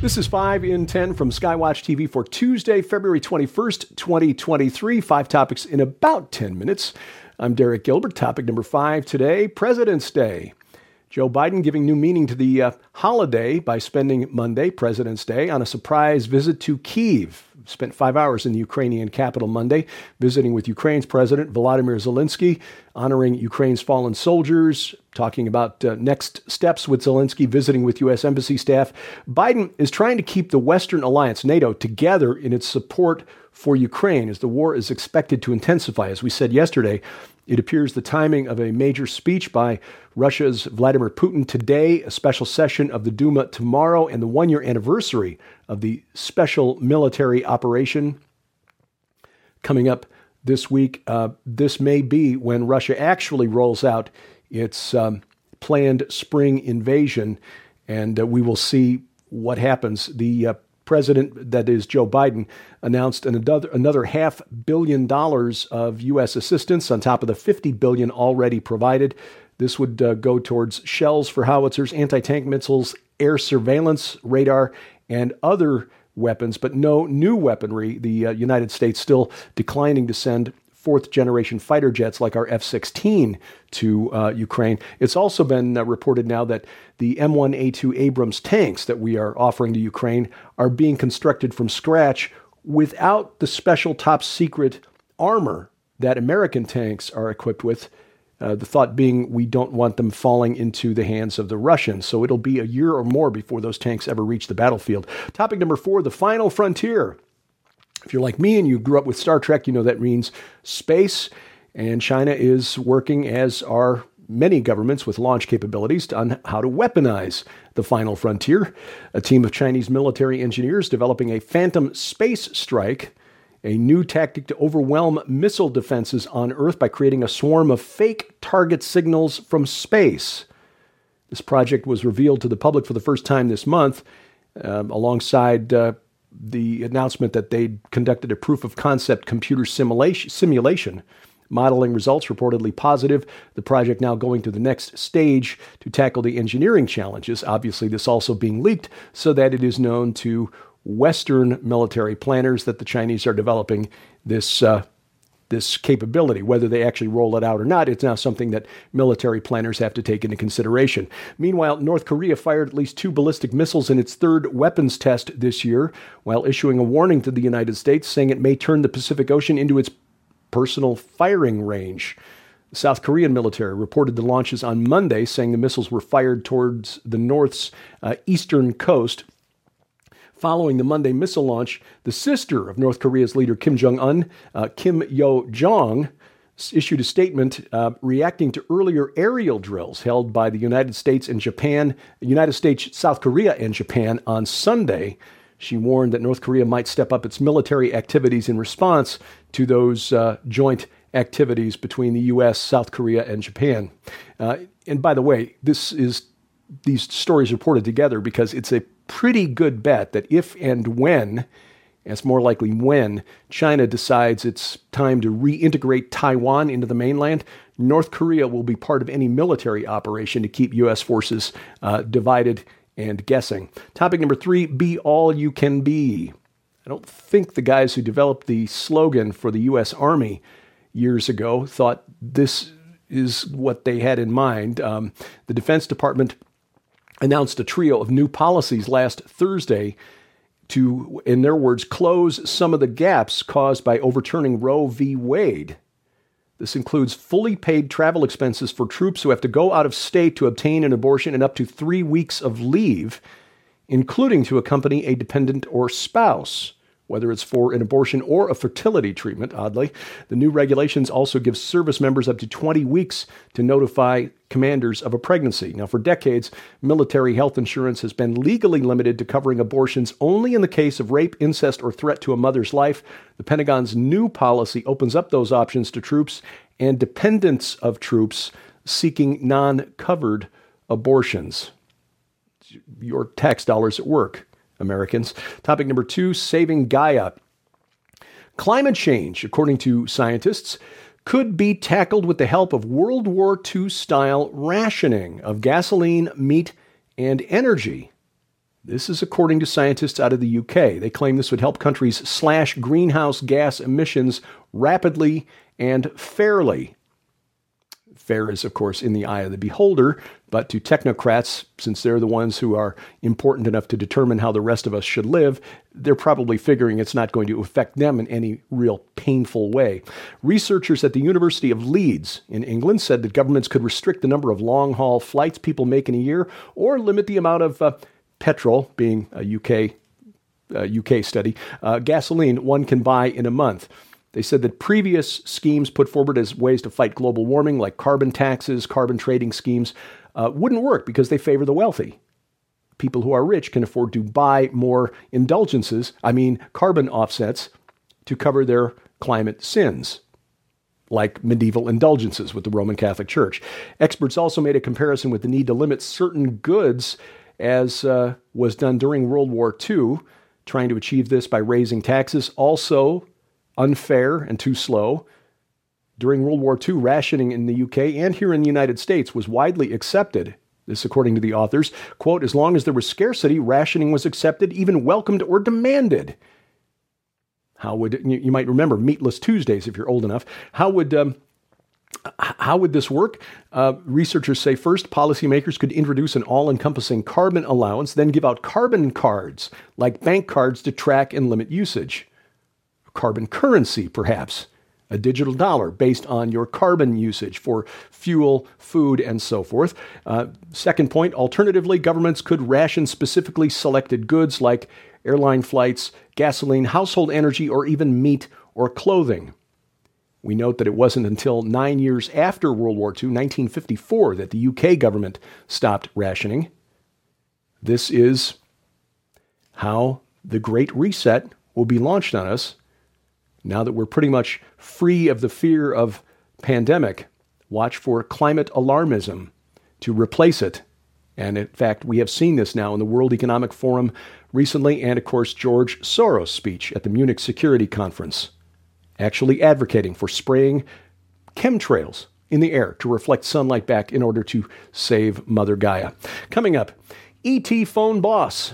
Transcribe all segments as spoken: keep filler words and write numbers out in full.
This is five in ten from Skywatch T V for Tuesday, February twenty-first, twenty twenty-three. Five topics in about ten minutes. I'm Derek Gilbert. Topic number five today, President's Day. Joe Biden giving new meaning to the uh, holiday by spending Monday, President's Day, on a surprise visit to Kyiv. Spent five hours in the Ukrainian capital Monday, visiting with Ukraine's President Volodymyr Zelensky, honoring Ukraine's fallen soldiers, talking about uh, next steps with Zelensky, visiting with U S Embassy staff. Biden is trying to keep the Western alliance, NATO, together in its support for Ukraine as the war is expected to intensify. As we said yesterday, it appears the timing of a major speech by Russia's Vladimir Putin today, a special session of the Duma tomorrow, and the one-year anniversary of the special military operation coming up this week. Uh, this may be when Russia actually rolls out its um, planned spring invasion, and uh, we will see what happens. The uh, president, that is Joe Biden, announced another, another half billion dollars of U S assistance on top of the fifty billion dollars already provided. This would uh, go towards shells for howitzers, anti-tank missiles, air surveillance, radar, and other weapons, but no new weaponry. The uh, United States still declining to send fourth-generation fighter jets like our F sixteen to uh, Ukraine. It's also been uh, reported now that the M one A two Abrams tanks that we are offering to Ukraine are being constructed from scratch without the special top-secret armor that American tanks are equipped with. Uh, the thought being we don't want them falling into the hands of the Russians. So it'll be a year or more before those tanks ever reach the battlefield. Topic number four, the final frontier. If you're like me and you grew up with Star Trek, you know that means space. And China is working, as are many governments with launch capabilities, on how to weaponize the final frontier. A team of Chinese military engineers developing a Phantom space strike, a new tactic to overwhelm missile defenses on Earth by creating a swarm of fake target signals from space. This project was revealed to the public for the first time this month, um, alongside uh, the announcement that they'd conducted a proof of concept computer simulation, simulation. Modeling results reportedly positive. The project now going to the next stage to tackle the engineering challenges. Obviously, this also being leaked so that it is known to Western military planners that the Chinese are developing this uh, this capability. Whether they actually roll it out or not, it's now something that military planners have to take into consideration. Meanwhile, North Korea fired at least two ballistic missiles in its third weapons test this year, while issuing a warning to the United States, saying it may turn the Pacific Ocean into its personal firing range. The South Korean military reported the launches on Monday, saying the missiles were fired towards the North's uh, eastern coast. Following the Monday missile launch, the sister of North Korea's leader Kim Jong-un, uh, Kim Yo-jong, issued a statement uh, reacting to earlier aerial drills held by the United States and Japan, United States, South Korea, and Japan on Sunday. She warned that North Korea might step up its military activities in response to those uh, joint activities between the U S, South Korea, and Japan. Uh, and by the way, this is these stories reported together because it's a pretty good bet that if and when, it's more likely when, China decides it's time to reintegrate Taiwan into the mainland, North Korea will be part of any military operation to keep U S forces uh, divided and guessing. Topic number three, be all you can be. I don't think the guys who developed the slogan for the U S Army years ago thought this is what they had in mind. Um, the Defense Department announced a trio of new policies last Thursday to, in their words, close some of the gaps caused by overturning Roe v. Wade. This includes fully paid travel expenses for troops who have to go out of state to obtain an abortion and up to three weeks of leave, including to accompany a dependent or spouse, whether it's for an abortion or a fertility treatment, oddly. The new regulations also give service members up to twenty weeks to notify commanders of a pregnancy. Now, for decades, military health insurance has been legally limited to covering abortions only in the case of rape, incest, or threat to a mother's life. The Pentagon's new policy opens up those options to troops and dependents of troops seeking non-covered abortions. Your tax dollars at work, Americans. Topic number two, saving Gaia. Climate change, according to scientists, could be tackled with the help of World War Two style rationing of gasoline, meat, and energy. This is according to scientists out of the U K. They claim this would help countries slash greenhouse gas emissions rapidly and fairly. Fair is, of course, in the eye of the beholder, but to technocrats, since they're the ones who are important enough to determine how the rest of us should live, they're probably figuring it's not going to affect them in any real painful way. Researchers at the University of Leeds in England said that governments could restrict the number of long-haul flights people make in a year or limit the amount of uh, petrol, being a U K, uh, U K study, uh, gasoline one can buy in a month. They said that previous schemes put forward as ways to fight global warming, like carbon taxes, carbon trading schemes, uh, wouldn't work because they favor the wealthy. People who are rich can afford to buy more indulgences, I mean carbon offsets, to cover their climate sins, like medieval indulgences with the Roman Catholic Church. Experts also made a comparison with the need to limit certain goods, as uh, was done during World War Two, trying to achieve this by raising taxes. Also unfair and too slow. During World War Two, rationing in the U K and here in the United States was widely accepted. This, according to the authors, quote, as long as there was scarcity, rationing was accepted, even welcomed or demanded. How would, you might remember Meatless Tuesdays if you're old enough. How would, um, how would this work? Uh, researchers say first, policymakers could introduce an all-encompassing carbon allowance, then give out carbon cards, like bank cards to track and limit usage. Carbon currency, perhaps, a digital dollar based on your carbon usage for fuel, food, and so forth. Uh, second point, alternatively, governments could ration specifically selected goods like airline flights, gasoline, household energy, or even meat or clothing. We note that it wasn't until nine years after World War Two, nineteen fifty-four, that the U K government stopped rationing. This is how the Great Reset will be launched on us. Now that we're pretty much free of the fear of pandemic, watch for climate alarmism to replace it. And in fact, we have seen this now in the World Economic Forum recently, and of course, George Soros' speech at the Munich Security Conference, actually advocating for spraying chemtrails in the air to reflect sunlight back in order to save Mother Gaia. Coming up, E T phone boss.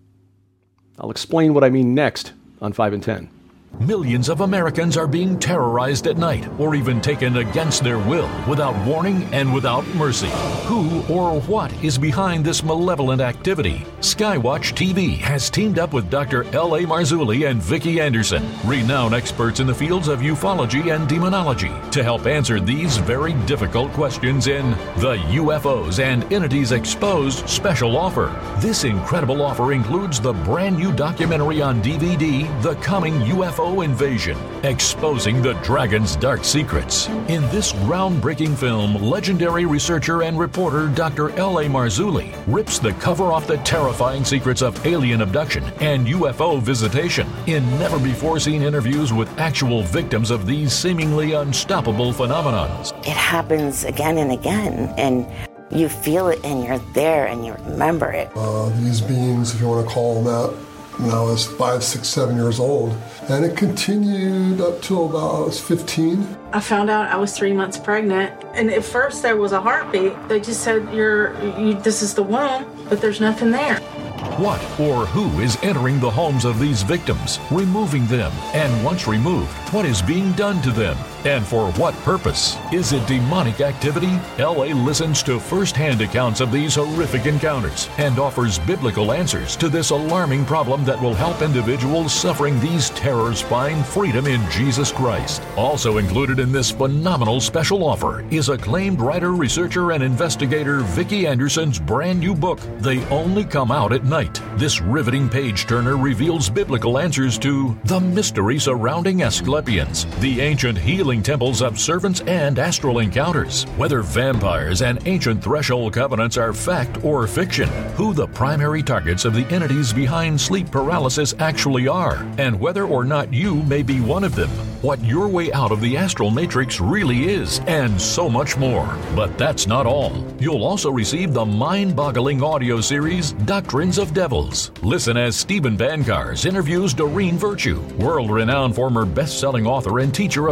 I'll explain what I mean next on five and ten. Millions of Americans are being terrorized at night or even taken against their will without warning and without mercy. Who or what is behind this malevolent activity? Skywatch T V has teamed up with Doctor L A Marzulli and Vicki Anderson, renowned experts in the fields of ufology and demonology, to help answer these very difficult questions in the U F Os and Entities Exposed special offer. This incredible offer includes the brand new documentary on D V D, The Coming U F O Invasion, exposing the dragon's dark secrets. In this groundbreaking film, legendary researcher and reporter Doctor L A Marzulli rips the cover off the terrifying secrets of alien abduction and U F O visitation in never-before-seen interviews with actual victims of these seemingly unstoppable phenomenons. It happens again and again, and you feel it and you're there and you remember it. Uh, these beings, if you want to call them that, when I was five, six, seven years old. And it continued up till about I was fifteen. I found out I was three months pregnant. And at first there was a heartbeat. They just said, "You're, you, this is the womb," but there's nothing there. What or who is entering the homes of these victims, removing them, and once removed, what is being done to them, and for what purpose? Is it demonic activity? L A listens to first-hand accounts of these horrific encounters and offers biblical answers to this alarming problem that will help individuals suffering these terrors find freedom in Jesus Christ. Also included in this phenomenal special offer is acclaimed writer, researcher, and investigator Vicki Anderson's brand new book, They Only Come Out at Night. This riveting page-turner reveals biblical answers to the mystery surrounding Asclepians, the ancient healing temples of servants and astral encounters, whether vampires and ancient threshold covenants are fact or fiction, who the primary targets of the entities behind sleep paralysis actually are, and whether or not you may be one of them, what your way out of the astral matrix really is, and so much more. But that's not all. You'll also receive the mind-boggling audio series, Doctrines of Devils. Listen as Stephen Bancars interviews Doreen Virtue, world-renowned former best-selling author and teacher of the New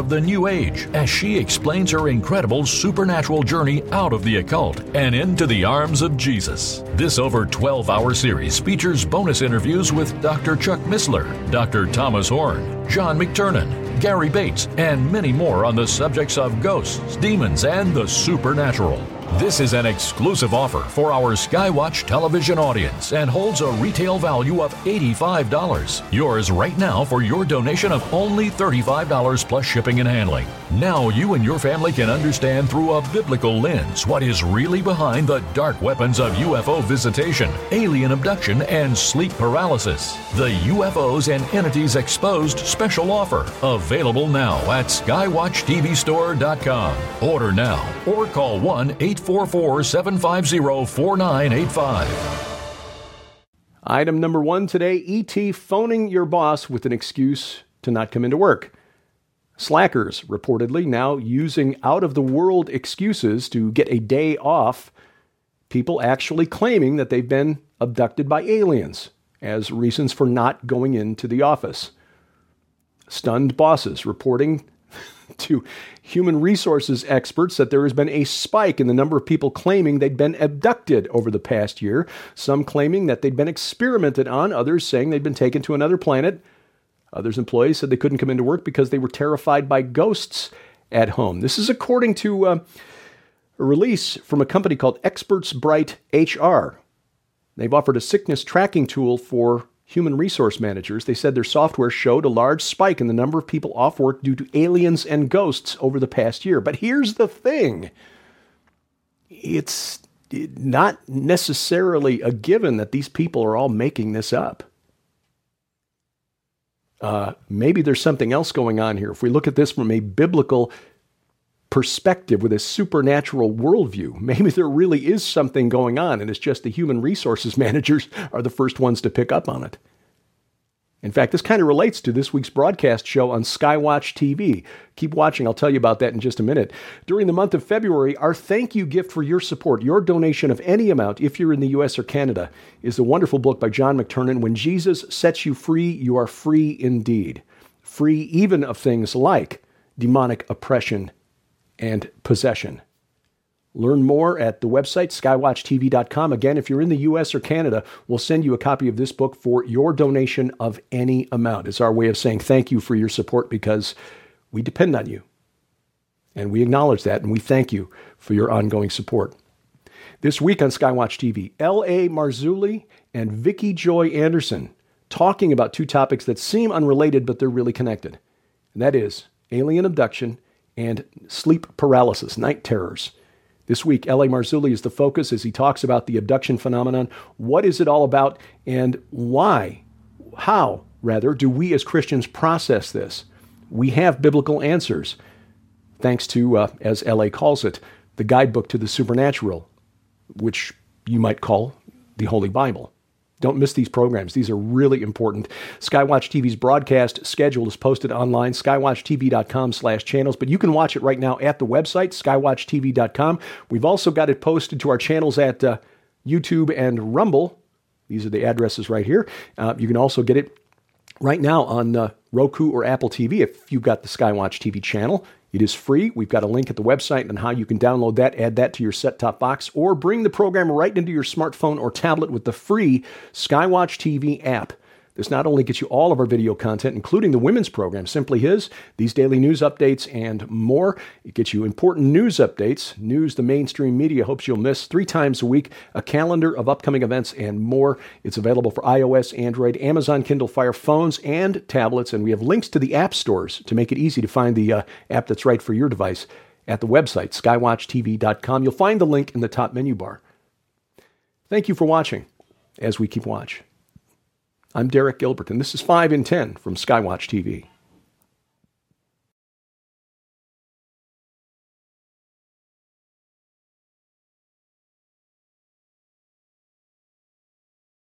age as she explains her incredible supernatural journey out of the occult and into the arms of Jesus. This over twelve-hour series features bonus interviews with Doctor Chuck Missler, Doctor Thomas Horn, John McTernan, Gary Bates, and many more on the subjects of ghosts, demons, and the supernatural. This is an exclusive offer for our Skywatch television audience and holds a retail value of eighty-five dollars. Yours right now for your donation of only thirty-five dollars plus shipping and handling. Now you and your family can understand through a biblical lens what is really behind the dark weapons of U F O visitation, alien abduction, and sleep paralysis. The U F Os and Entities Exposed special offer, available now at skywatch t v store dot com. Order now or call one eight four four, seven five zero, four nine eight five. Item number one today, E T phoning your boss with an excuse to not come into work. Slackers reportedly now using out-of-the-world excuses to get a day off, people actually claiming that they've been abducted by aliens as reasons for not going into the office. Stunned bosses reporting to human resources experts that there has been a spike in the number of people claiming they'd been abducted over the past year, some claiming that they'd been experimented on, others saying they'd been taken to another planet. Others employees said they couldn't come into work because they were terrified by ghosts at home. This is according to uh, a release from a company called Experts Bright H R. They've offered a sickness tracking tool for human resource managers. They said their software showed a large spike in the number of people off work due to aliens and ghosts over the past year. But here's the thing. It's not necessarily a given that these people are all making this up. Uh, maybe there's something else going on here. If we look at this from a biblical perspective with a supernatural worldview, maybe there really is something going on, and it's just the human resources managers are the first ones to pick up on it. In fact, this kind of relates to this week's broadcast show on Skywatch T V. Keep watching. I'll tell you about that in just a minute. During the month of February, our thank you gift for your support, your donation of any amount, if you're in the U S or Canada, is the wonderful book by John McTernan, When Jesus Sets You Free, You Are Free Indeed. Free even of things like demonic oppression and possession. Learn more at the website, skywatch t v dot com. Again, if you're in the U S or Canada, we'll send you a copy of this book for your donation of any amount. It's our way of saying thank you for your support because we depend on you. And we acknowledge that, and we thank you for your ongoing support. This week on Skywatch T V, L A Marzulli and Vicki Joy Anderson talking about two topics that seem unrelated, but they're really connected. And that is alien abduction and sleep paralysis, night terrors. This week, L A Marzulli is the focus as he talks about the abduction phenomenon. What is it all about, and why, how, rather, do we as Christians process this? We have biblical answers, thanks to, uh, as L A calls it, the guidebook to the supernatural, which you might call the Holy Bible. Don't miss these programs. These are really important. Skywatch T V's broadcast schedule is posted online, skywatch t v dot com slash channels, but you can watch it right now at the website, skywatch t v dot com. We've also got it posted to our channels at uh, YouTube and Rumble. These are the addresses right here. Uh, you can also get it right now on uh, Roku or Apple T V if you've got the Skywatch T V channel. It is free. We've got a link at the website on how you can download that, add that to your set-top box, or bring the program right into your smartphone or tablet with the free Skywatch T V app. This not only gets you all of our video content, including the women's program, Simply His, these daily news updates, and more. It gets you important news updates, news the mainstream media hopes you'll miss three times a week, a calendar of upcoming events, and more. It's available for iOS, Android, Amazon Kindle Fire phones, and tablets, and we have links to the app stores to make it easy to find the uh, app that's right for your device at the website, skywatch t v dot com. You'll find the link in the top menu bar. Thank you for watching as we keep watch. I'm Derek Gilbert, and this is five in ten from Skywatch T V.